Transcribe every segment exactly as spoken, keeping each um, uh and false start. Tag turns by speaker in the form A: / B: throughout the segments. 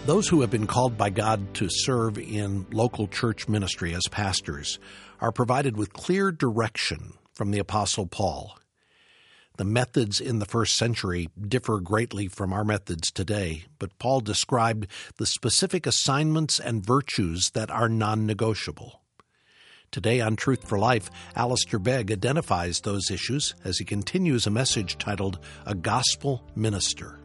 A: Those who have been called by God to serve in local church ministry as pastors are provided with clear direction from the Apostle Paul. The methods in the first century differ greatly from our methods today, but Paul described the specific assignments and virtues that are non-negotiable. Today on Truth for Life, Alistair Begg identifies those issues as he continues a message titled A Gospel Minister.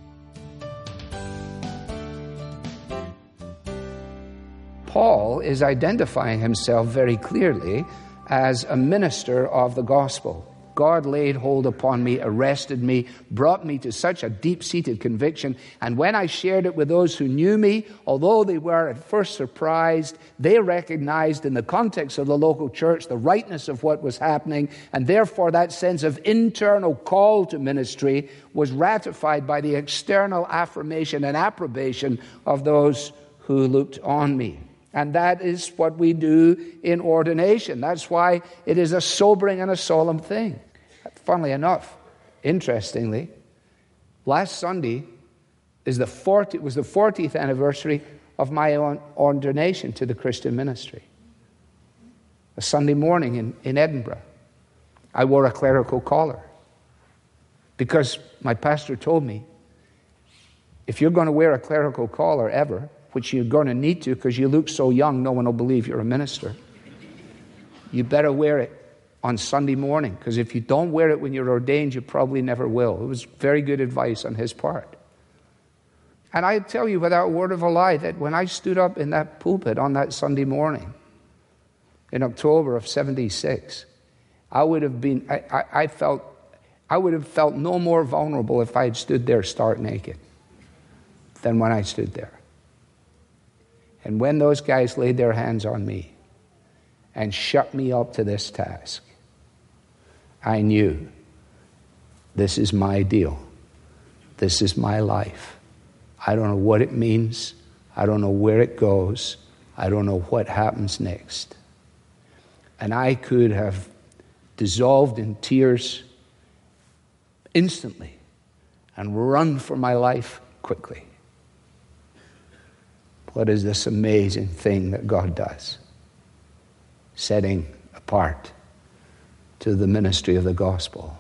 B: Paul is identifying himself very clearly as a minister of the gospel. God laid hold upon me, arrested me, brought me to such a deep-seated conviction, and when I shared it with those who knew me, although they were at first surprised, they recognized in the context of the local church the rightness of what was happening, and therefore that sense of internal call to ministry was ratified by the external affirmation and approbation of those who looked on me. And that is what we do in ordination. That's why it is a sobering and a solemn thing. Funnily enough, interestingly, last Sunday is the fortieth, was the fortieth anniversary of my own ordination to the Christian ministry. A Sunday morning in, in Edinburgh, I wore a clerical collar because my pastor told me, if you're going to wear a clerical collar ever, which you're going to need to because you look so young, no one will believe you're a minister. You better wear it on Sunday morning, because if you don't wear it when you're ordained, you probably never will. It was very good advice on his part. And I tell you without a word of a lie that when I stood up in that pulpit on that Sunday morning in October of seventy-six, I would have been, I, I, I felt, I would have felt no more vulnerable if I had stood there stark naked than when I stood there. And when those guys laid their hands on me and shut me up to this task, I knew this is my deal. This is my life. I don't know what it means. I don't know where it goes. I don't know what happens next. And I could have dissolved in tears instantly and run for my life quickly. What is this amazing thing that God does? Setting apart to the ministry of the gospel.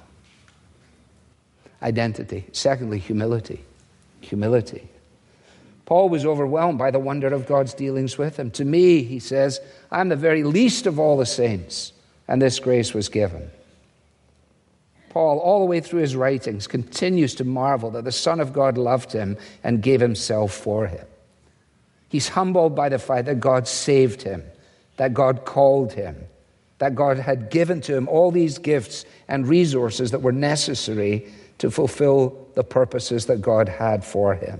B: Identity. Secondly, humility. Humility. Paul was overwhelmed by the wonder of God's dealings with him. To me, he says, I'm the very least of all the saints, and this grace was given. Paul, all the way through his writings, continues to marvel that the Son of God loved him and gave himself for him. He's humbled by the fact that God saved him, that God called him, that God had given to him all these gifts and resources that were necessary to fulfill the purposes that God had for him.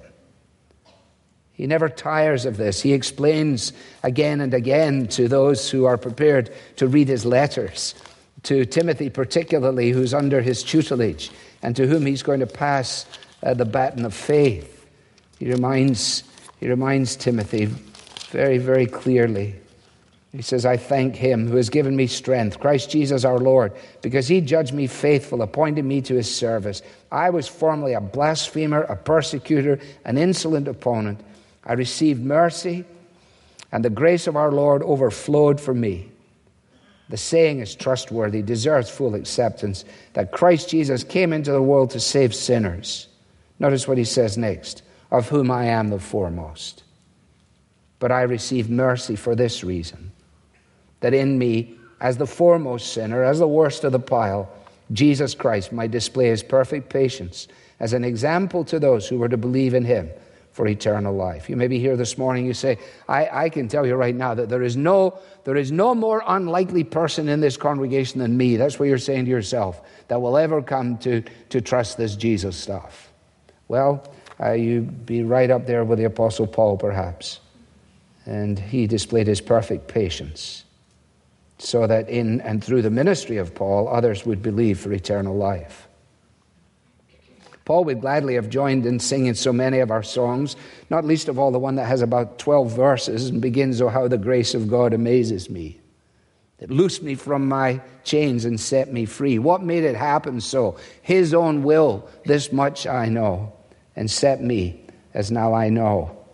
B: He never tires of this. He explains again and again to those who are prepared to read his letters, to Timothy particularly, who's under his tutelage, and to whom he's going to pass uh, the baton of faith. He reminds He reminds Timothy very, very clearly. He says, I thank him who has given me strength, Christ Jesus our Lord, because he judged me faithful, appointed me to his service. I was formerly a blasphemer, a persecutor, an insolent opponent. I received mercy, and the grace of our Lord overflowed for me. The saying is trustworthy, deserves full acceptance, that Christ Jesus came into the world to save sinners. Notice what he says next. Of whom I am the foremost. But I received mercy for this reason, that in me, as the foremost sinner, as the worst of the pile, Jesus Christ might display his perfect patience as an example to those who were to believe in him for eternal life. You may be here this morning, you say, I, I can tell you right now that there is no there is no more unlikely person in this congregation than me. That's what you're saying to yourself, that will ever come to, to trust this Jesus stuff. Well, Uh, you'd be right up there with the Apostle Paul, perhaps. And he displayed his perfect patience so that in and through the ministry of Paul, others would believe for eternal life. Paul would gladly have joined in singing so many of our songs, not least of all the one that has about twelve verses and begins, "Oh, how the grace of God amazes me. It loosed me from my chains and set me free. What made it happen so? His own will, this much I know, and set me, as now I know,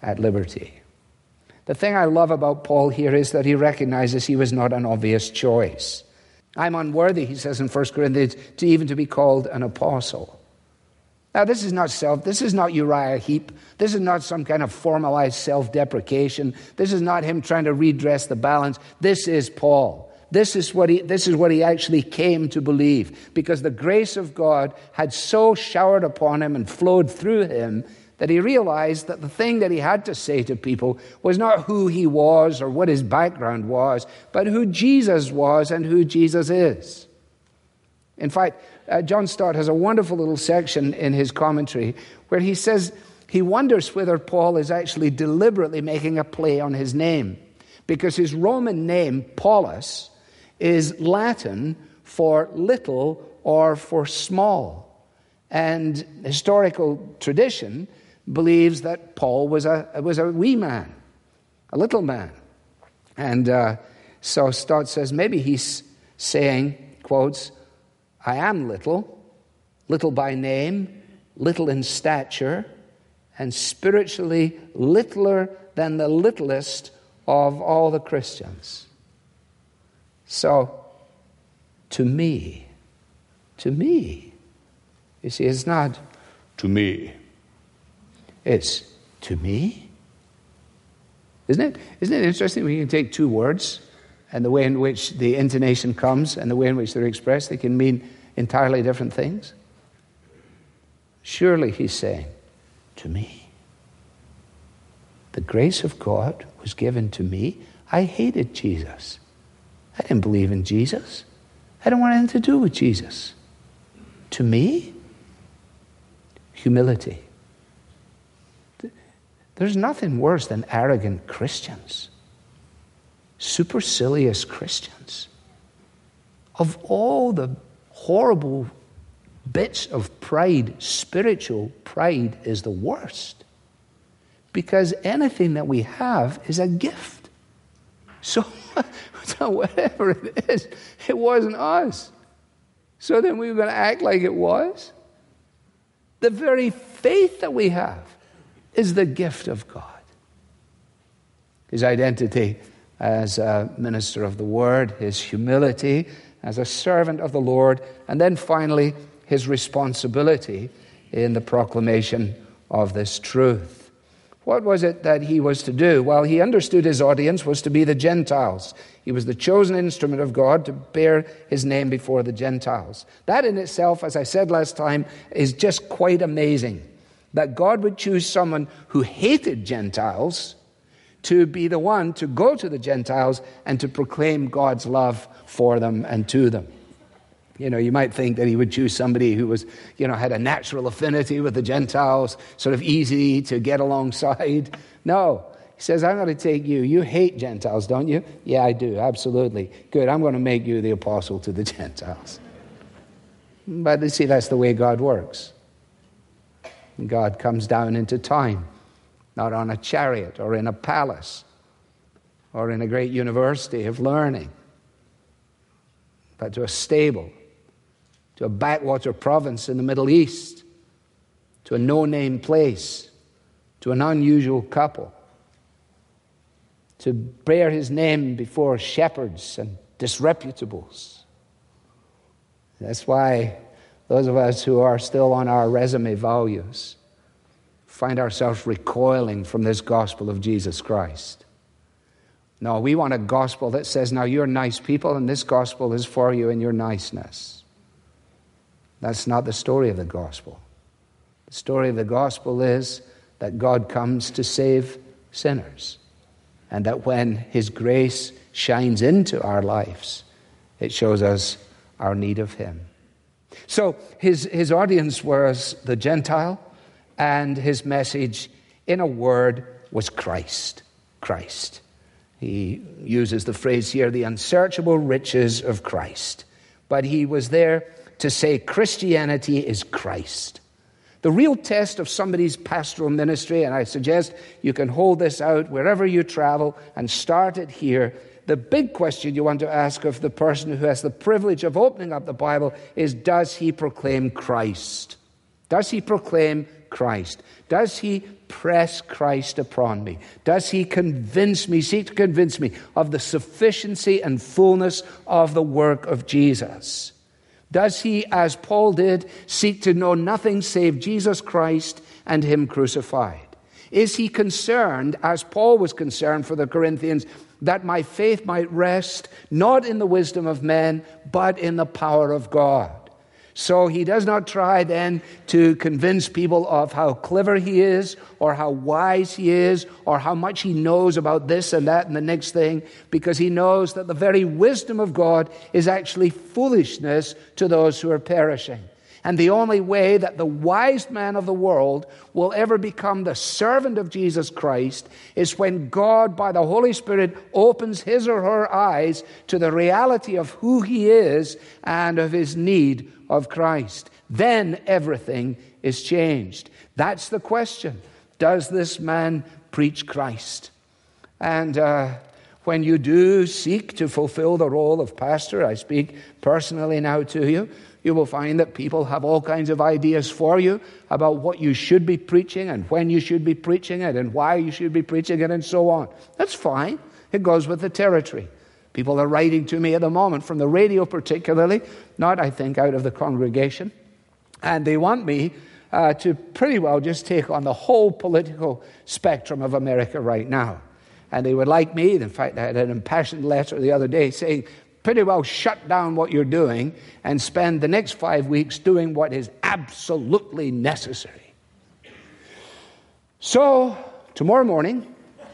B: at liberty. The thing I love about Paul here is that he recognizes he was not an obvious choice. I'm unworthy, he says in First Corinthians, to even to be called an apostle. Now, this is not self, this is not Uriah Heep. This is not some kind of formalized self-deprecation. This is not him trying to redress the balance. This is Paul. This is what he, this is what he actually came to believe, because the grace of God had so showered upon him and flowed through him that he realized that the thing that he had to say to people was not who he was or what his background was, but who Jesus was and who Jesus is. In fact, uh, John Stott has a wonderful little section in his commentary where he says he wonders whether Paul is actually deliberately making a play on his name, because his Roman name, Paulus, is Latin for little or for small. And historical tradition believes that Paul was a was a wee man, a little man. And uh, so Stott says maybe he's saying, quotes, I am little, little by name, little in stature, and spiritually littler than the littlest of all the Christians. So, to me, to me, you see, it's not to me. It's to me. Isn't it? Isn't it interesting when you can take two words and the way in which the intonation comes and the way in which they're expressed, they can mean entirely different things? Surely he's saying, to me. The grace of God was given to me. I hated Jesus. I didn't believe in Jesus. I don't want anything to do with Jesus. To me, humility. There's nothing worse than arrogant Christians, supercilious Christians. Of all the horrible bits of pride, spiritual pride is the worst, because anything that we have is a gift. So, so whatever it is, it wasn't us. So then we were going to act like it was? The very faith that we have is the gift of God. His identity as a minister of the Word, his humility as a servant of the Lord, and then finally his responsibility in the proclamation of this truth. What was it that he was to do? Well, he understood his audience was to be the Gentiles. He was the chosen instrument of God to bear his name before the Gentiles. That in itself, as I said last time, is just quite amazing. That God would choose someone who hated Gentiles to be the one to go to the Gentiles and to proclaim God's love for them and to them. You know, you might think that he would choose somebody who was, you know, had a natural affinity with the Gentiles, sort of easy to get alongside. No. He says, I'm going to take you. You hate Gentiles, don't you? Yeah, I do. Absolutely. Good. I'm going to make you the apostle to the Gentiles. But you see, that's the way God works. God comes down into time, not on a chariot or in a palace or in a great university of learning, but to a stable, to a backwater province in the Middle East, to a no-name place, to an unusual couple, to bear his name before shepherds and disreputables. That's why those of us who are still on our resume values find ourselves recoiling from this gospel of Jesus Christ. No, we want a gospel that says, now you're nice people and this gospel is for you and your niceness. That's not the story of the gospel. The story of the gospel is that God comes to save sinners, and that when his grace shines into our lives, it shows us our need of him. So his, his audience was the Gentile, and his message, in a word, was Christ. Christ. He uses the phrase here, the unsearchable riches of Christ. But he was there to say Christianity is Christ. The real test of somebody's pastoral ministry, and I suggest you can hold this out wherever you travel and start it here. The big question you want to ask of the person who has the privilege of opening up the Bible is, does he proclaim Christ? Does he proclaim Christ? Does he press Christ upon me? Does he convince me, seek to convince me of the sufficiency and fullness of the work of Jesus? Does he, as Paul did, seek to know nothing save Jesus Christ and him crucified? Is he concerned, as Paul was concerned for the Corinthians, that my faith might rest not in the wisdom of men, but in the power of God? So he does not try then to convince people of how clever he is, or how wise he is, or how much he knows about this and that and the next thing, because he knows that the very wisdom of God is actually foolishness to those who are perishing. And the only way that the wise man of the world will ever become the servant of Jesus Christ is when God, by the Holy Spirit, opens his or her eyes to the reality of who he is and of his need of Christ. Then everything is changed. That's the question. Does this man preach Christ? And uh, when you do seek to fulfill the role of pastor, I speak personally now to you, you will find that people have all kinds of ideas for you about what you should be preaching and when you should be preaching it and why you should be preaching it and so on. That's fine. It goes with the territory. People are writing to me at the moment, from the radio particularly, not, I think, out of the congregation. And they want me uh, to pretty well just take on the whole political spectrum of America right now. And they would like me, in fact, I had an impassioned letter the other day saying, pretty well shut down what you're doing and spend the next five weeks doing what is absolutely necessary. So, tomorrow morning,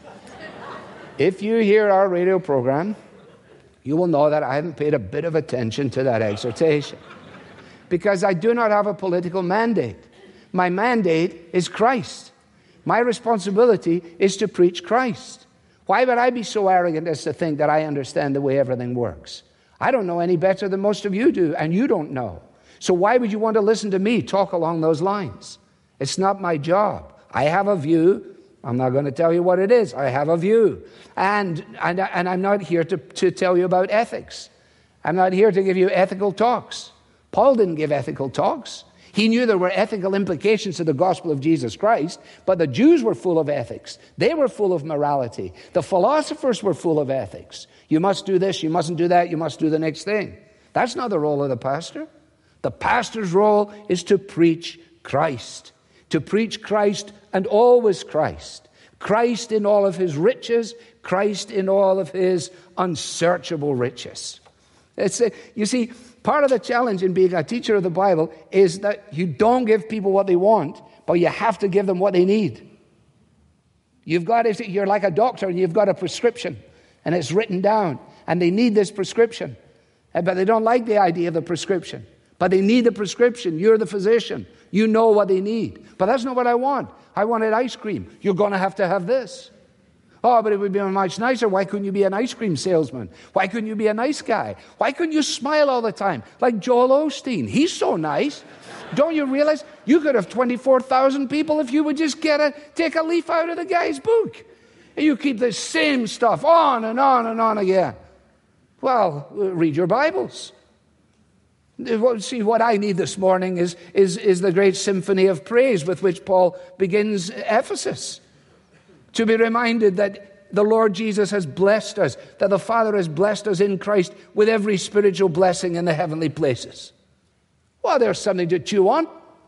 B: if you hear our radio program, you will know that I haven't paid a bit of attention to that exhortation, because I do not have a political mandate. My mandate is Christ. My responsibility is to preach Christ. Why would I be so arrogant as to think that I understand the way everything works? I don't know any better than most of you do, and you don't know. So why would you want to listen to me talk along those lines? It's not my job. I have a view. I'm not going to tell you what it is. I have a view. And, and, and I'm not here to, to tell you about ethics. I'm not here to give you ethical talks. Paul didn't give ethical talks. He knew there were ethical implications to the gospel of Jesus Christ, but the Jews were full of ethics. They were full of morality. The philosophers were full of ethics. You must do this, you mustn't do that, you must do the next thing. That's not the role of the pastor. The pastor's role is to preach Christ. To preach Christ and always Christ. Christ in all of his riches, Christ in all of his unsearchable riches. It's a, you see, part of the challenge in being a teacher of the Bible is that you don't give people what they want, but you have to give them what they need. You've got to, you're like a doctor and you've got a prescription and it's written down and they need this prescription. But they don't like the idea of the prescription. But they need the prescription. You're the physician. You know what they need. But that's not what I want. I wanted ice cream. You're going to have to have this. Oh, but it would be much nicer. Why couldn't you be an ice cream salesman? Why couldn't you be a nice guy? Why couldn't you smile all the time? Like Joel Osteen. He's so nice. Don't you realize you could have twenty-four thousand people if you would just get a, take a leaf out of the guy's book. And you keep the same stuff on and on and on again. Well, read your Bibles. See, what I need this morning is, is, is the great symphony of praise with which Paul begins Ephesus. To be reminded that the Lord Jesus has blessed us, that the Father has blessed us in Christ with every spiritual blessing in the heavenly places. Well, there's something to chew on.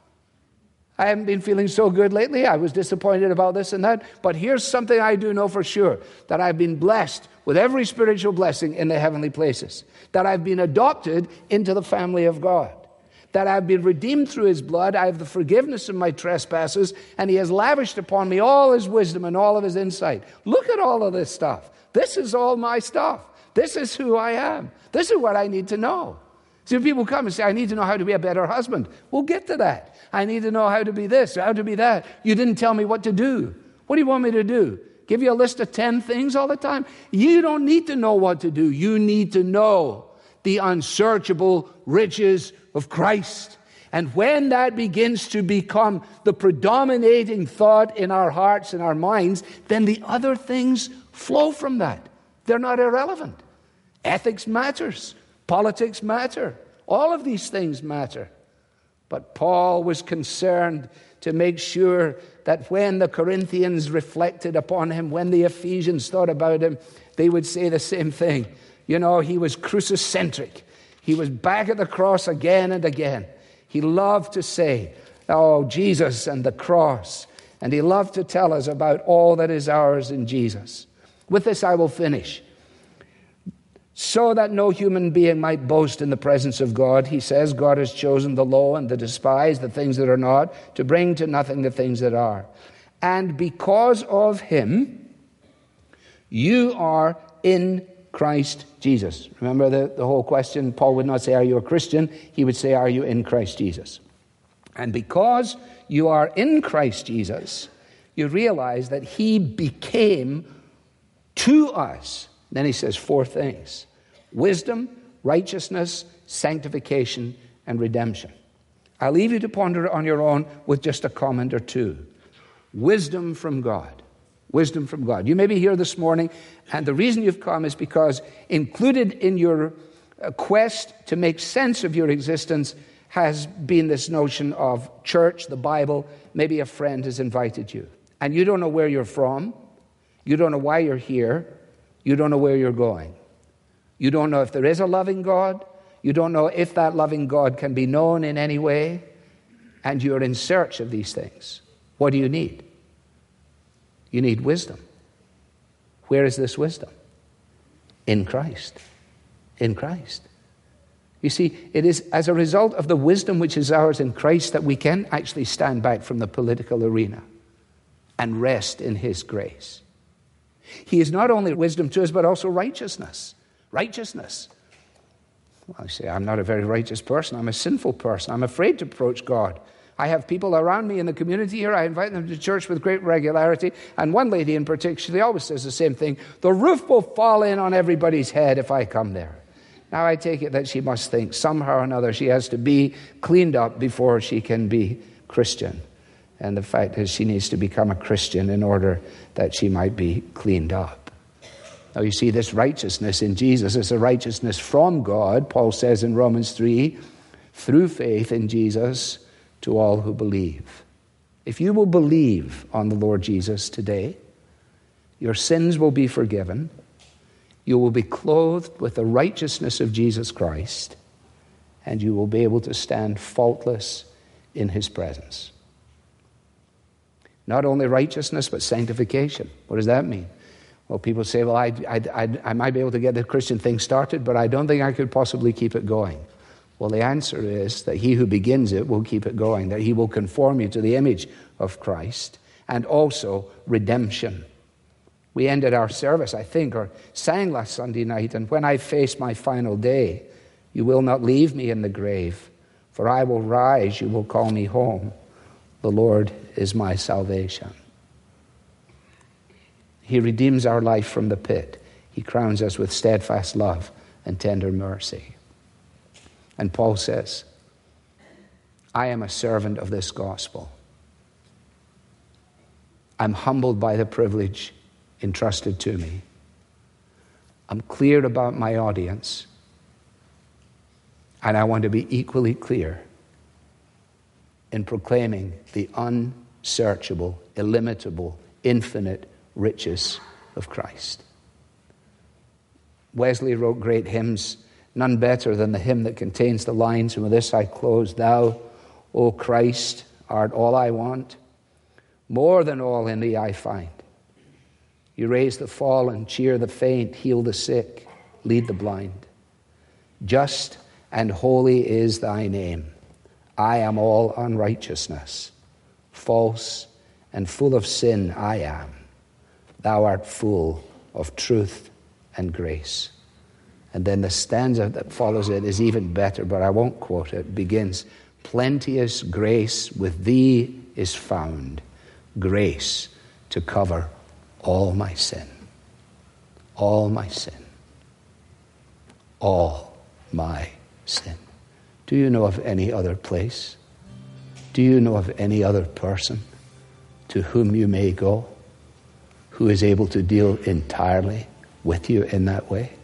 B: I haven't been feeling so good lately. I was disappointed about this and that. But here's something I do know for sure, that I've been blessed with every spiritual blessing in the heavenly places, that I've been adopted into the family of God, that I've been redeemed through his blood. I have the forgiveness of my trespasses, and he has lavished upon me all his wisdom and all of his insight. Look at all of this stuff. This is all my stuff. This is who I am. This is what I need to know. See, people come and say, I need to know how to be a better husband. We'll get to that. I need to know how to be this, how to be that. You didn't tell me what to do. What do you want me to do? Give you a list of ten things all the time? You don't need to know what to do. You need to know the unsearchable riches of Christ. And when that begins to become the predominating thought in our hearts and our minds, then the other things flow from that. They're not irrelevant. Ethics matters. Politics matter. All of these things matter. But Paul was concerned to make sure that when the Corinthians reflected upon him, when the Ephesians thought about him, they would say the same thing. You know, he was crucicentric. He was back at the cross again and again. He loved to say, oh, Jesus and the cross. And he loved to tell us about all that is ours in Jesus. With this I will finish. So that no human being might boast in the presence of God, he says, God has chosen the low and the despised, the things that are not, to bring to nothing the things that are. And because of him, you are in Christ Jesus. Remember the, the whole question? Paul would not say, are you a Christian? He would say, are you in Christ Jesus? And because you are in Christ Jesus, you realize that he became to us. Then he says four things: wisdom, righteousness, sanctification, and redemption. I'll leave you to ponder on your own with just a comment or two. Wisdom from God. Wisdom from God. You may be here this morning, and the reason you've come is because included in your quest to make sense of your existence has been this notion of church, the Bible. Maybe a friend has invited you, and you don't know where you're from. You don't know why you're here. You don't know where you're going. You don't know if there is a loving God. You don't know if that loving God can be known in any way. And you're in search of these things. What do you need? You need wisdom. Where is this wisdom? In Christ. In Christ. You see, it is as a result of the wisdom which is ours in Christ that we can actually stand back from the political arena and rest in his grace. He is not only wisdom to us, but also righteousness. Righteousness. Well, I say, I'm not a very righteous person. I'm a sinful person. I'm afraid to approach God. I have people around me in the community here. I invite them to church with great regularity. And one lady in particular, she always says the same thing. The roof will fall in on everybody's head if I come there. Now, I take it that she must think somehow or another she has to be cleaned up before she can be Christian. And the fact is she needs to become a Christian in order that she might be cleaned up. Now you see, this righteousness in Jesus is a righteousness from God, Paul says in Romans three, through faith in Jesus to all who believe. If you will believe on the Lord Jesus today, your sins will be forgiven. You will be clothed with the righteousness of Jesus Christ, and you will be able to stand faultless in his presence. Not only righteousness, but sanctification. What does that mean? Well, people say, well, I, I, I, I might be able to get the Christian thing started, but I don't think I could possibly keep it going. Well, the answer is that he who begins it will keep it going, that he will conform you to the image of Christ, and also redemption. We ended our service, I think, or sang last Sunday night, and when I face my final day, you will not leave me in the grave, for I will rise, you will call me home. The Lord is my salvation. He redeems our life from the pit. He crowns us with steadfast love and tender mercy. And Paul says, I am a servant of this gospel. I'm humbled by the privilege entrusted to me. I'm clear about my audience. And I want to be equally clear in proclaiming the unsearchable, illimitable, infinite riches of Christ. Wesley wrote great hymns, none better than the hymn that contains the lines, and with this I close, Thou, O Christ, art all I want, more than all in thee I find. You raise the fallen, cheer the faint, heal the sick, lead the blind. Just and holy is thy name. I am all unrighteousness. False and full of sin I am. Thou art full of truth and grace. And then the stanza that follows it is even better, but I won't quote it. It begins, plenteous grace with thee is found, grace to cover all my sin. All my sin. All my sin. Do you know of any other place? Do you know of any other person to whom you may go who is able to deal entirely with you in that way?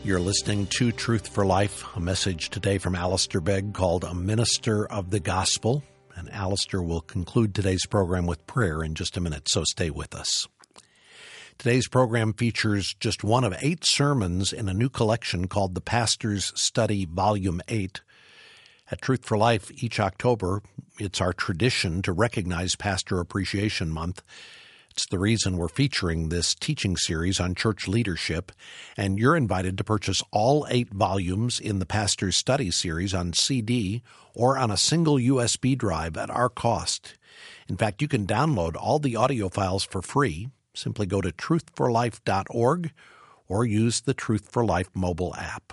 A: You're listening to Truth for Life, a message today from Alistair Begg called A Minister of the Gospel. And Alistair will conclude today's program with prayer in just a minute, so stay with us. Today's program features just one of eight sermons in a new collection called The Pastor's Study, Volume eight. At Truth for Life, each October, it's our tradition to recognize Pastor Appreciation Month. It's the reason we're featuring this teaching series on church leadership, and you're invited to purchase all eight volumes in the Pastor's Study series on C D or on a single U S B drive at our cost. In fact, you can download all the audio files for free. Simply go to truth for life dot org or use the Truth for Life mobile app.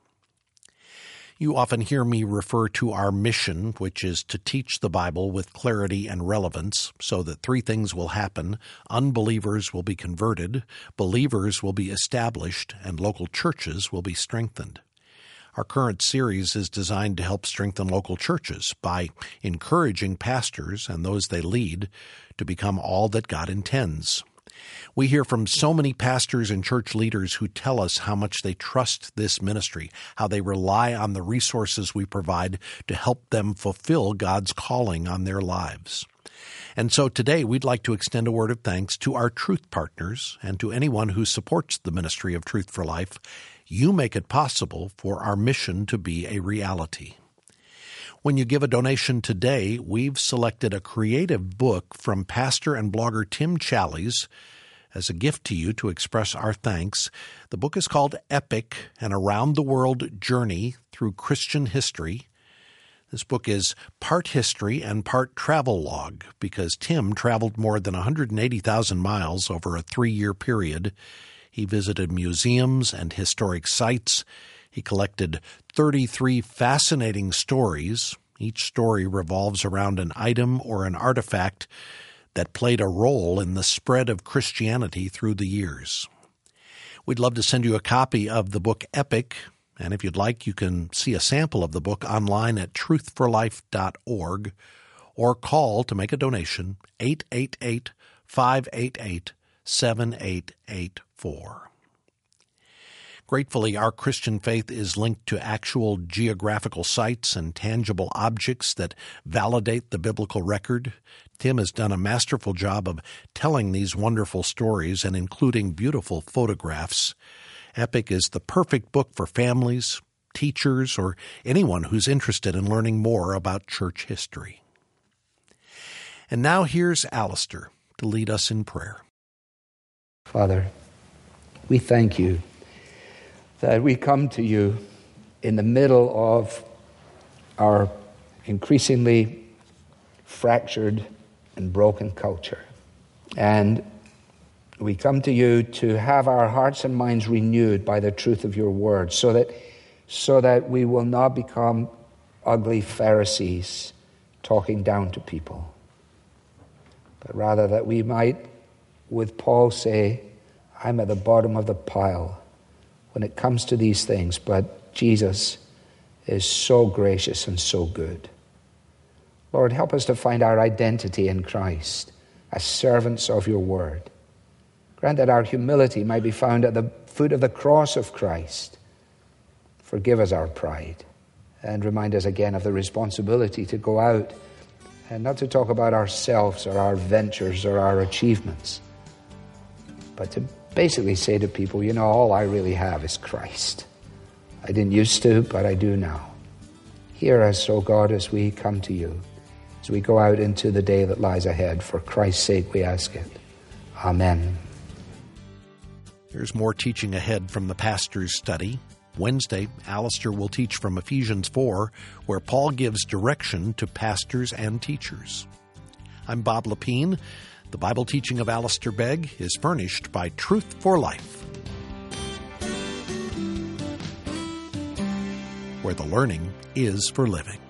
A: You often hear me refer to our mission, which is to teach the Bible with clarity and relevance so that three things will happen. Unbelievers will be converted, believers will be established, and local churches will be strengthened. Our current series is designed to help strengthen local churches by encouraging pastors and those they lead to become all that God intends. We hear from so many pastors and church leaders who tell us how much they trust this ministry, how they rely on the resources we provide to help them fulfill God's calling on their lives. And so today we'd like to extend a word of thanks to our truth partners and to anyone who supports the ministry of Truth for Life. You make it possible for our mission to be a reality. When you give a donation today, we've selected a creative book from pastor and blogger Tim Challies as a gift to you to express our thanks. The book is called Epic, an around-the-world journey through Christian history. This book is part history and part travel log because Tim traveled more than one hundred eighty thousand miles over a three-year period. He visited museums and historic sites. He collected thirty-three fascinating stories. Each story revolves around an item or an artifact that played a role in the spread of Christianity through the years. We'd love to send you a copy of the book Epic, and if you'd like, you can see a sample of the book online at truth for life dot org or call to make a donation, eight eight eight, five eight eight, seven eight eight four. Gratefully, our Christian faith is linked to actual geographical sites and tangible objects that validate the biblical record. Tim has done a masterful job of telling these wonderful stories and including beautiful photographs. Epic is the perfect book for families, teachers, or anyone who's interested in learning more about church history. And now here's Alistair to lead us in prayer.
B: Father, we thank you that we come to you in the middle of our increasingly fractured and broken culture. And we come to you to have our hearts and minds renewed by the truth of your word so that, so that we will not become ugly Pharisees talking down to people, but rather that we might, with Paul, say, I'm at the bottom of the pile when it comes to these things, but Jesus is so gracious and so good. Lord, help us to find our identity in Christ as servants of your word. Grant that our humility might be found at the foot of the cross of Christ. Forgive us our pride and remind us again of the responsibility to go out and not to talk about ourselves or our ventures or our achievements, but to basically say to people, you know, all I really have is Christ. I didn't used to, but I do now. Hear us, O God, as we come to you, as we go out into the day that lies ahead. For Christ's sake we ask it. Amen.
A: There's more teaching ahead from the Pastor's Study. Wednesday, Alistair will teach from Ephesians four, where Paul gives direction to pastors and teachers. I'm Bob Lepine. The Bible teaching of Alistair Begg is furnished by Truth for Life, where the learning is for living.